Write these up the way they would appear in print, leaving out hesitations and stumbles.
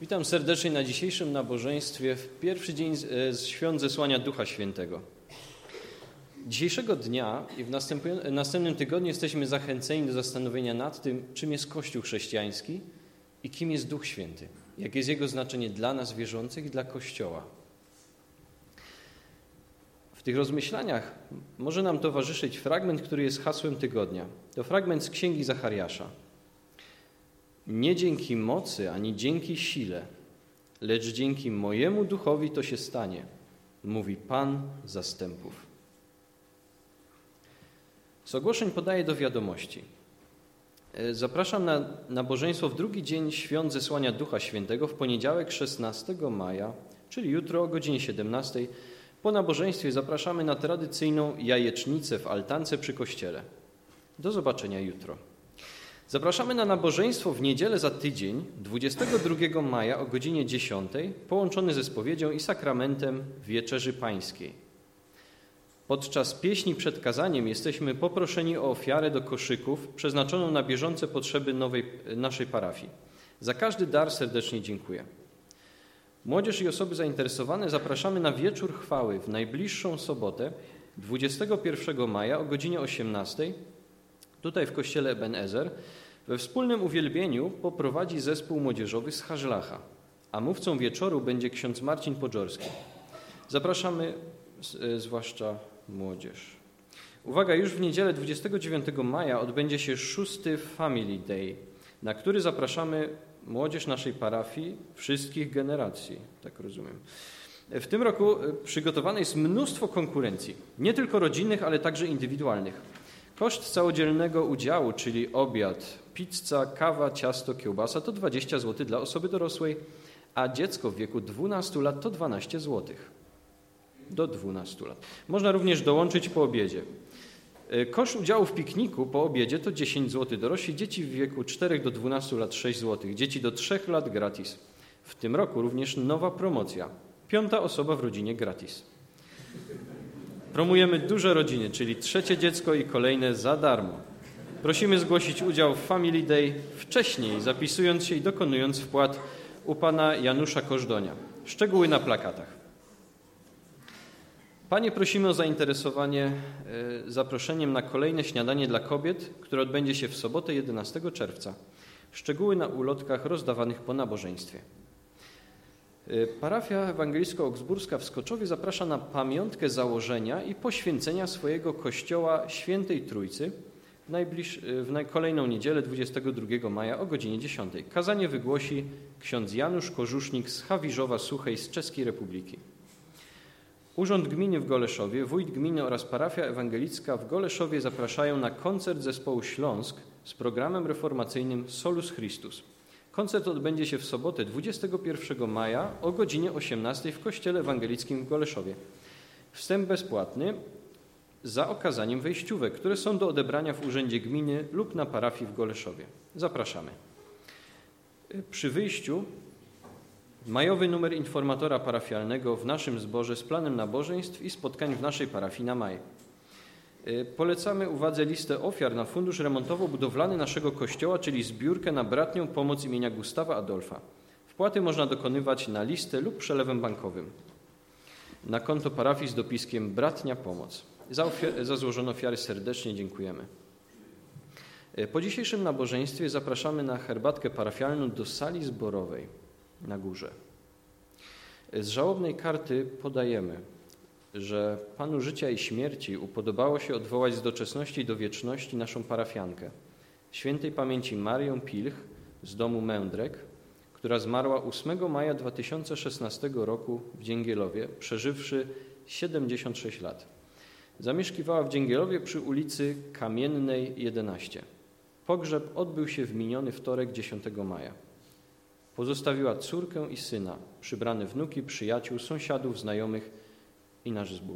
Witam serdecznie na dzisiejszym nabożeństwie w pierwszy dzień świąt zesłania Ducha Świętego. Dzisiejszego dnia i w następnym tygodniu jesteśmy zachęceni do zastanowienia nad tym, czym jest Kościół chrześcijański i kim jest Duch Święty. Jakie jest jego znaczenie dla nas wierzących i dla Kościoła. W tych rozmyślaniach może nam towarzyszyć fragment, który jest hasłem tygodnia. To fragment z Księgi Zachariasza. Nie dzięki mocy, ani dzięki sile, lecz dzięki mojemu duchowi to się stanie, mówi Pan zastępów. Z ogłoszeń podaję do wiadomości. Zapraszam na nabożeństwo w drugi dzień świąt zesłania Ducha Świętego w poniedziałek 16 maja, czyli jutro o godzinie 17. Po nabożeństwie zapraszamy na tradycyjną jajecznicę w altance przy kościele. Do zobaczenia jutro. Zapraszamy na nabożeństwo w niedzielę za tydzień, 22 maja o godzinie 10, połączony ze spowiedzią i sakramentem Wieczerzy Pańskiej. Podczas pieśni przed kazaniem jesteśmy poproszeni o ofiarę do koszyków przeznaczoną na bieżące potrzeby naszej parafii. Za każdy dar serdecznie dziękuję. Młodzież i osoby zainteresowane zapraszamy na wieczór chwały w najbliższą sobotę, 21 maja o godzinie 18, tutaj w kościele Ebenezer. We wspólnym uwielbieniu poprowadzi zespół młodzieżowy z Hażlacha, a mówcą wieczoru będzie ksiądz Marcin Podżorski. Zapraszamy zwłaszcza młodzież. Uwaga, już w niedzielę 29 maja odbędzie się 6. Family Day, na który zapraszamy młodzież naszej parafii wszystkich generacji, tak rozumiem. W tym roku przygotowane jest mnóstwo konkurencji, nie tylko rodzinnych, ale także indywidualnych. Koszt całodzielnego udziału, czyli obiad, pizza, kawa, ciasto, kiełbasa to 20 zł dla osoby dorosłej, a dziecko w wieku 12 lat to 12 zł. Do 12 lat. Można również dołączyć po obiedzie. Koszt udziału w pikniku po obiedzie to 10 zł. Dorośli dzieci w wieku 4 do 12 lat 6 zł. Dzieci do 3 lat gratis. W tym roku również nowa promocja. 5. osoba w rodzinie gratis. Promujemy duże rodziny, czyli 3. dziecko i kolejne za darmo. Prosimy zgłosić udział w Family Day wcześniej, zapisując się i dokonując wpłat u pana Janusza Kożdonia. Szczegóły na plakatach. Panie, prosimy o zainteresowanie zaproszeniem na kolejne śniadanie dla kobiet, które odbędzie się w sobotę 11 czerwca. Szczegóły na ulotkach rozdawanych po nabożeństwie. Parafia ewangelicko-augsburska w Skoczowie zaprasza na pamiątkę założenia i poświęcenia swojego kościoła Świętej Trójcy w kolejną niedzielę 22 maja o godzinie 10. Kazanie wygłosi ksiądz Janusz Korzusznik z Hawierzowa Suchej z Czeskiej Republiki. Urząd Gminy w Goleszowie, wójt gminy oraz parafia ewangelicka w Goleszowie zapraszają na koncert zespołu Śląsk z programem reformacyjnym Solus Christus. Koncert odbędzie się w sobotę 21 maja o godzinie 18 w kościele ewangelickim w Goleszowie. Wstęp bezpłatny za okazaniem wejściówek, które są do odebrania w urzędzie gminy lub na parafii w Goleszowie. Zapraszamy. Przy wyjściu majowy numer informatora parafialnego w naszym zborze z planem nabożeństw i spotkań w naszej parafii na maj. Polecamy uwadze listę ofiar na fundusz remontowo-budowlany naszego kościoła, czyli zbiórkę na bratnią pomoc imienia Gustawa Adolfa. Wpłaty można dokonywać na listę lub przelewem bankowym. Na konto parafii z dopiskiem Bratnia Pomoc. Za złożone ofiary serdecznie dziękujemy. Po dzisiejszym nabożeństwie zapraszamy na herbatkę parafialną do sali zborowej na górze. Z żałobnej karty podajemy, że Panu życia i śmierci upodobało się odwołać z doczesności do wieczności naszą parafiankę, świętej pamięci Marię Pilch z domu Mędrek, która zmarła 8 maja 2016 roku w Dzięgielowie, przeżywszy 76 lat. Zamieszkiwała w Dzięgielowie przy ulicy Kamiennej 11. Pogrzeb odbył się w miniony wtorek 10 maja. Pozostawiła córkę i syna, przybrane wnuki, przyjaciół, sąsiadów, znajomych i nasz zbór.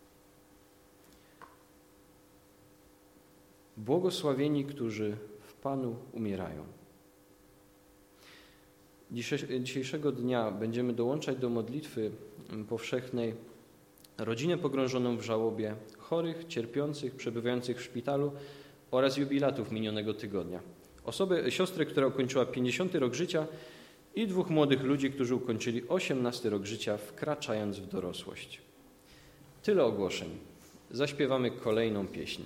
Błogosławieni, którzy w Panu umierają. Dzisiejszego dnia będziemy dołączać do modlitwy powszechnej rodzinę pogrążoną w żałobie, chorych, cierpiących, przebywających w szpitalu oraz jubilatów minionego tygodnia. Siostrę, która ukończyła 50. rok życia i 2 młodych ludzi, którzy ukończyli 18 rok życia, wkraczając w dorosłość. Tyle ogłoszeń. Zaśpiewamy kolejną pieśń.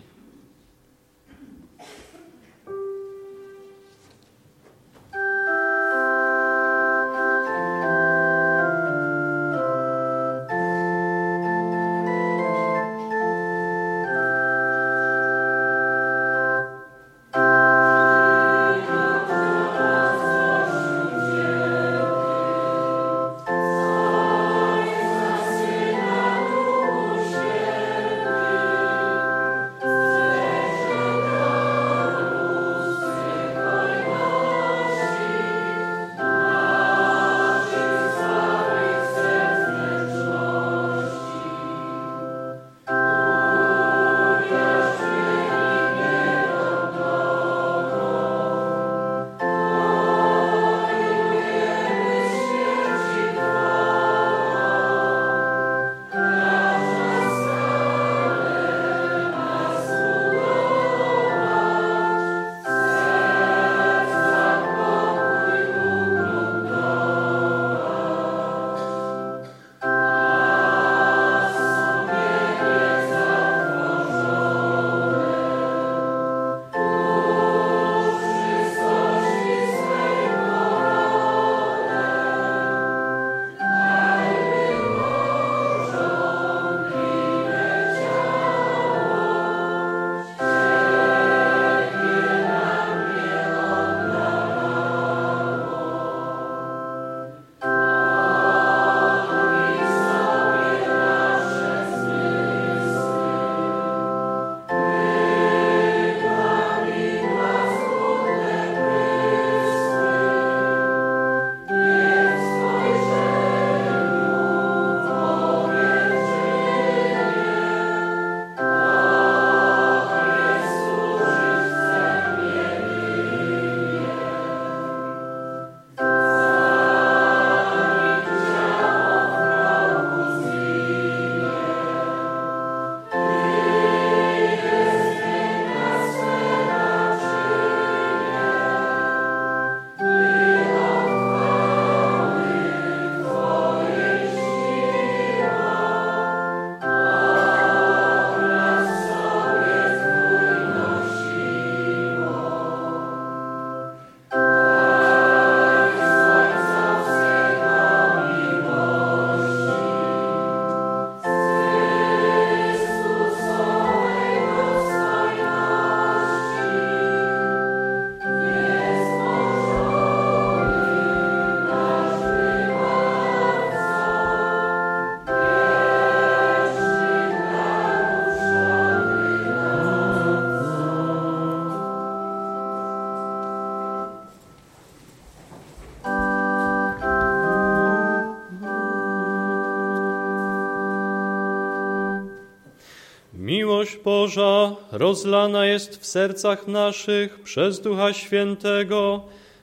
Miłość Boża rozlana jest w sercach naszych przez Ducha Świętego.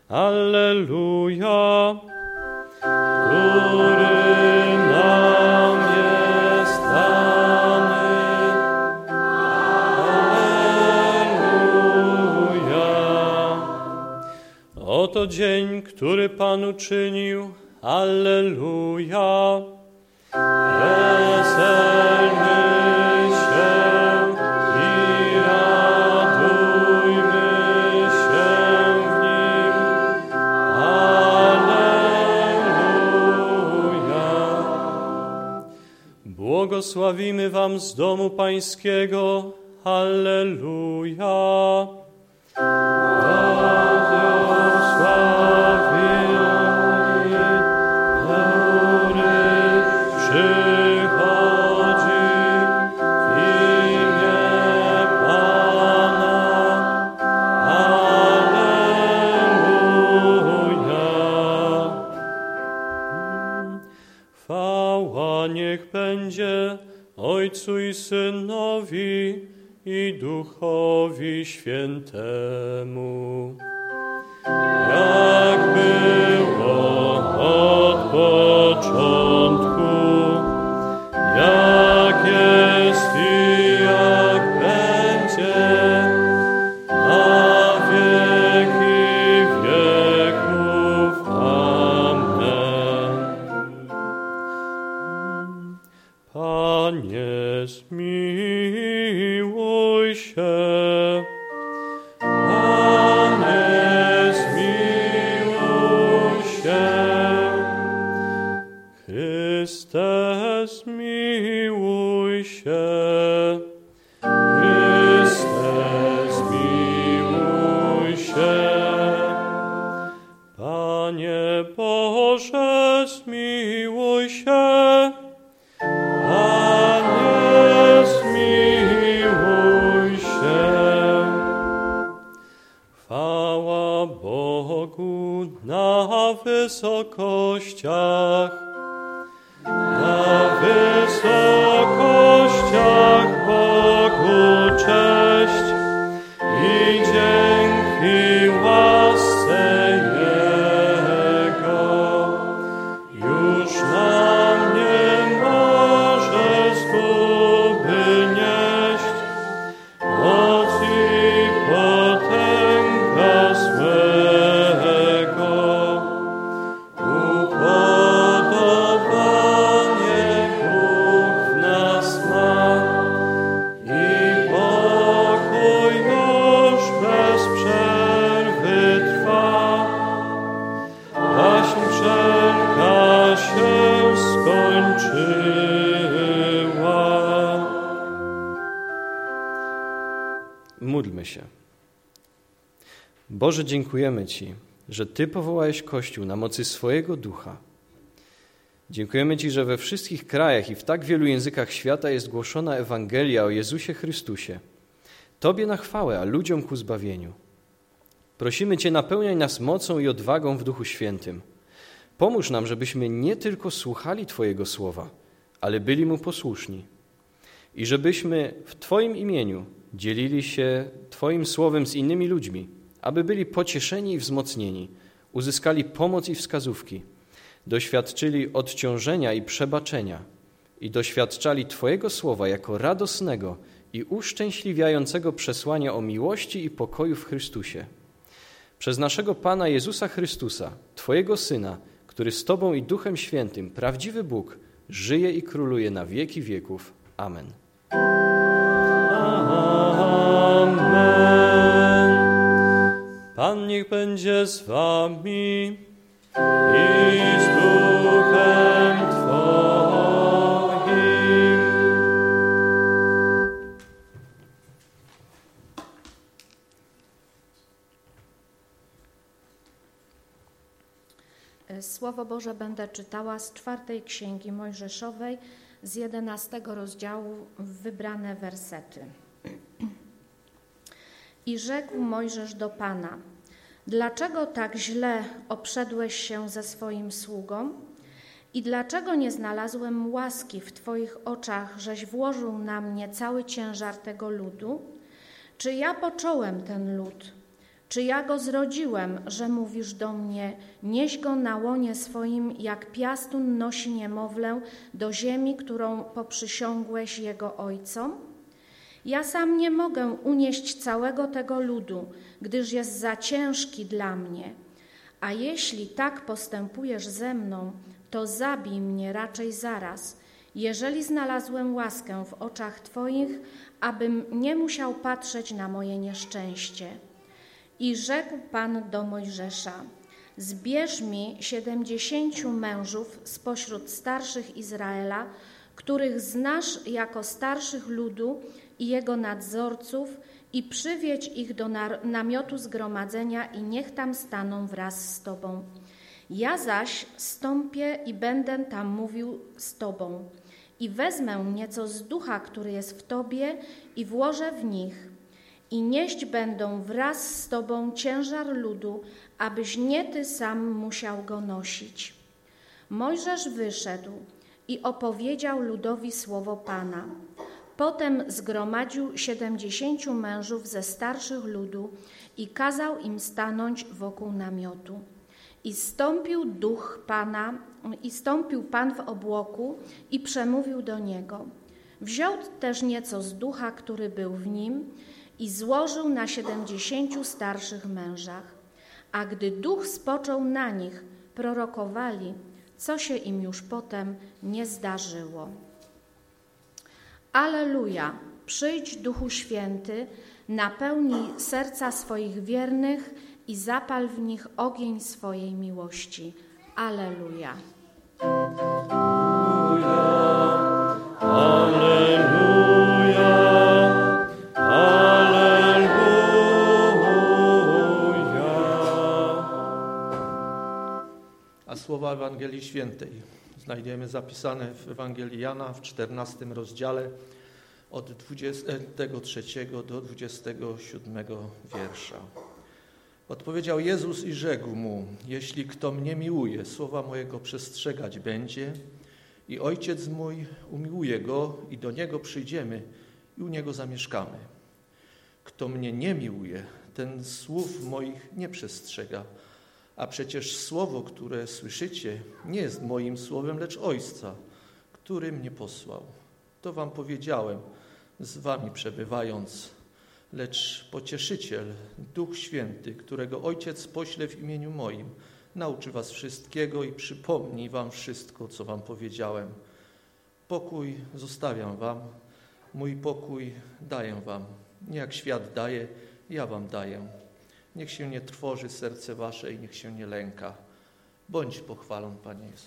Alleluja. Który nam jest dany. Alleluja. Oto dzień, który Pan uczynił. Alleluja. Weselmy się i radujmy się w nim. Alleluja. Błogosławimy wam z domu Pańskiego. Alleluja. Niech będzie Ojcu i Synowi i Duchowi Świętemu, jak było od początku, jak jest i jak będzie, na wieki wieków. Amen. zmiłuj się. Chryste, zmiłuj się. Panie Boże, zmiłuj się. Panie, zmiłuj się. Chwała Bogu na wysokościach. Na wysokościach Bogu cześć i dzięki łasce Jego. Już nam nie może zguby nieść, moc i potęga swego. Upodobanie Bóg w nas ma i pokój już bez przerwy trwa, aż wszelka się skończyła. Módlmy się. Boże, dziękujemy Ci, że Ty powołałeś Kościół na mocy swojego Ducha. Dziękujemy Ci, że we wszystkich krajach i w tak wielu językach świata jest głoszona Ewangelia o Jezusie Chrystusie. Tobie na chwałę, a ludziom ku zbawieniu. Prosimy Cię, napełniaj nas mocą i odwagą w Duchu Świętym. Pomóż nam, żebyśmy nie tylko słuchali Twojego słowa, ale byli Mu posłuszni. I żebyśmy w Twoim imieniu dzielili się Twoim słowem z innymi ludźmi, aby byli pocieszeni i wzmocnieni, uzyskali pomoc i wskazówki, doświadczyli odciążenia i przebaczenia i doświadczali Twojego słowa jako radosnego i uszczęśliwiającego przesłania o miłości i pokoju w Chrystusie. Przez naszego Pana Jezusa Chrystusa, Twojego Syna, który z Tobą i Duchem Świętym, prawdziwy Bóg, żyje i króluje na wieki wieków. Amen. Amen. Pan niech będzie z wami i z duchem Twoim. Słowo Boże będę czytała z 4 Księgi Mojżeszowej, z 11 rozdziału, wybrane wersety. I rzekł Mojżesz do Pana: dlaczego tak źle obszedłeś się ze swoim sługą? I dlaczego nie znalazłem łaski w Twoich oczach, żeś włożył na mnie cały ciężar tego ludu? Czy ja począłem ten lud? Czy ja go zrodziłem, że mówisz do mnie: nieś go na łonie swoim, jak piastun nosi niemowlę do ziemi, którą poprzysiągłeś jego ojcom? Ja sam nie mogę unieść całego tego ludu, gdyż jest za ciężki dla mnie. A jeśli tak postępujesz ze mną, to zabij mnie raczej zaraz, jeżeli znalazłem łaskę w oczach Twoich, abym nie musiał patrzeć na moje nieszczęście. I rzekł Pan do Mojżesza: zbierz mi 70 mężów spośród starszych Izraela, których znasz jako starszych ludu i jego nadzorców, i przywiedź ich do namiotu zgromadzenia i niech tam staną wraz z Tobą. Ja zaś stąpię i będę tam mówił z Tobą. I wezmę nieco z ducha, który jest w Tobie, i włożę w nich. I nieść będą wraz z Tobą ciężar ludu, abyś nie Ty sam musiał go nosić. Mojżesz wyszedł i opowiedział ludowi słowo Pana. Potem zgromadził 70 mężów ze starszych ludu i kazał im stanąć wokół namiotu. I stąpił Pan w obłoku i przemówił do niego. Wziął też nieco z ducha, który był w nim, i złożył na 70 starszych mężach. A gdy duch spoczął na nich, prorokowali, co się im już potem nie zdarzyło. Alleluja! Przyjdź, Duchu Święty, napełnij serca swoich wiernych i zapal w nich ogień swojej miłości. Alleluja! Alleluja. A słowa Ewangelii Świętej znajdziemy zapisane w Ewangelii Jana w 14 rozdziale od 23 do 27 wiersza. Odpowiedział Jezus i rzekł mu: jeśli kto mnie miłuje, słowa mojego przestrzegać będzie, i Ojciec mój umiłuje go i do niego przyjdziemy i u niego zamieszkamy. Kto mnie nie miłuje, ten słów moich nie przestrzega, a przecież słowo, które słyszycie, nie jest moim słowem, lecz Ojca, który mnie posłał. To wam powiedziałem, z wami przebywając, lecz Pocieszyciel, Duch Święty, którego Ojciec pośle w imieniu moim, nauczy was wszystkiego i przypomni wam wszystko, co wam powiedziałem. Pokój zostawiam wam, mój pokój daję wam. Nie jak świat daje, ja wam daję. Niech się nie trwoży serce wasze i niech się nie lęka. Bądź pochwalony, Panie Jezu.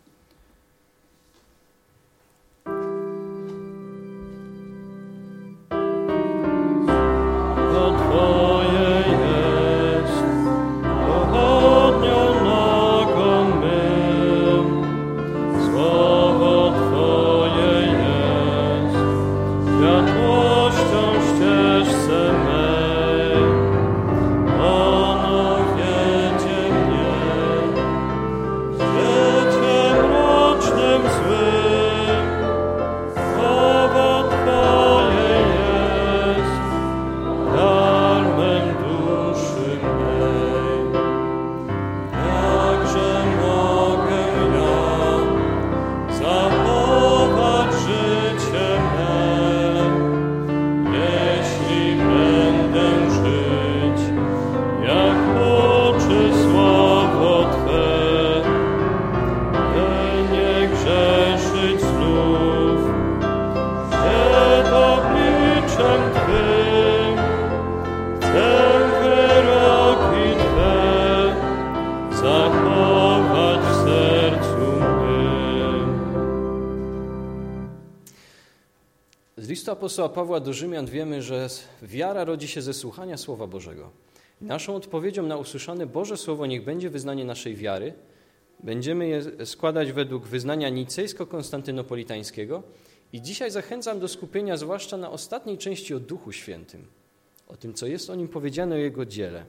Z listu apostoła Pawła do Rzymian wiemy, że wiara rodzi się ze słuchania Słowa Bożego. Naszą odpowiedzią na usłyszane Boże Słowo niech będzie wyznanie naszej wiary. Będziemy je składać według wyznania nicejsko-konstantynopolitańskiego i dzisiaj zachęcam do skupienia zwłaszcza na ostatniej części o Duchu Świętym, o tym, co jest o Nim powiedziane, o Jego dziele.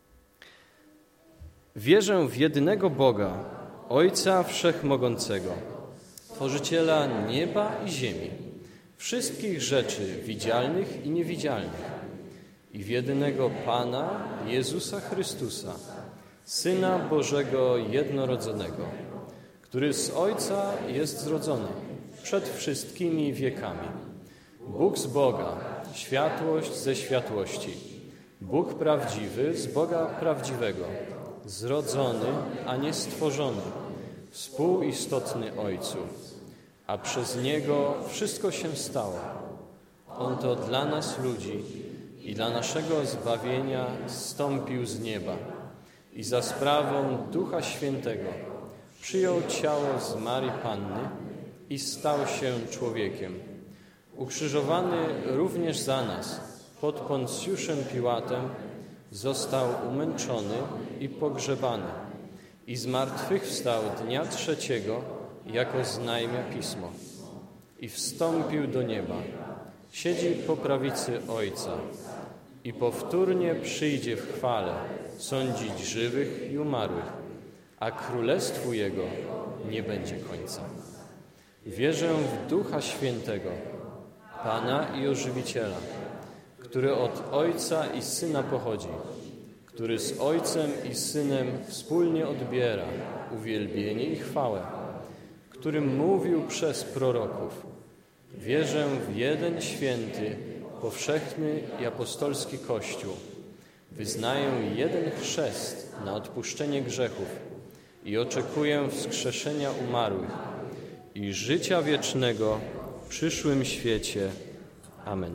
Wierzę w jedynego Boga, Ojca Wszechmogącego, Tworzyciela nieba i ziemi, wszystkich rzeczy widzialnych i niewidzialnych, i w jedynego Pana, Jezusa Chrystusa, Syna Bożego jednorodzonego, który z Ojca jest zrodzony przed wszystkimi wiekami. Bóg z Boga, światłość ze światłości, Bóg prawdziwy z Boga prawdziwego, zrodzony, a nie stworzony, współistotny Ojcu, a przez Niego wszystko się stało. On to dla nas ludzi i dla naszego zbawienia zstąpił z nieba i za sprawą Ducha Świętego przyjął ciało z Marii Panny i stał się człowiekiem. Ukrzyżowany również za nas pod Poncjuszem Piłatem został umęczony i pogrzebany i zmartwychwstał dnia trzeciego, jako znajmia Pismo, i wstąpił do nieba. Siedzi po prawicy Ojca i powtórnie przyjdzie w chwale sądzić żywych i umarłych, a królestwu Jego nie będzie końca. Wierzę w Ducha Świętego, Pana i Ożywiciela, który od Ojca i Syna pochodzi, który z Ojcem i Synem wspólnie odbiera uwielbienie i chwałę, którym mówił przez proroków. Wierzę w jeden święty, powszechny i apostolski Kościół. Wyznaję jeden chrzest na odpuszczenie grzechów i oczekuję wskrzeszenia umarłych i życia wiecznego w przyszłym świecie. Amen.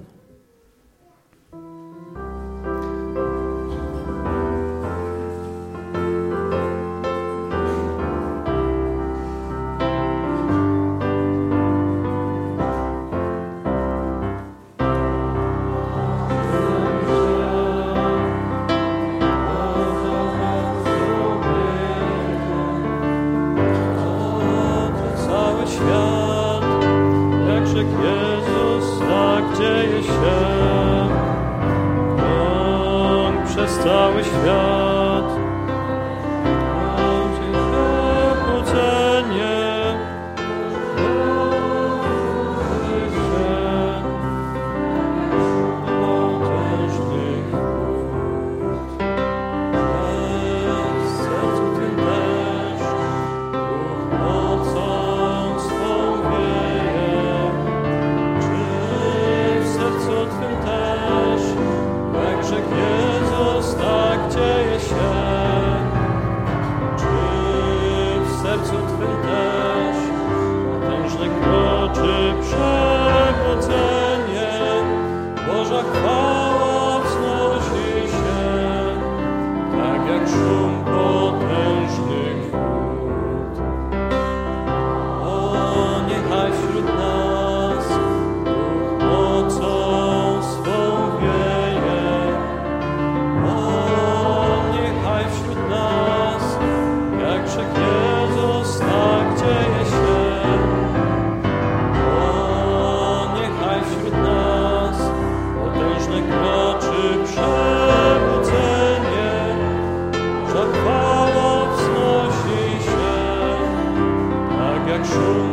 Czuj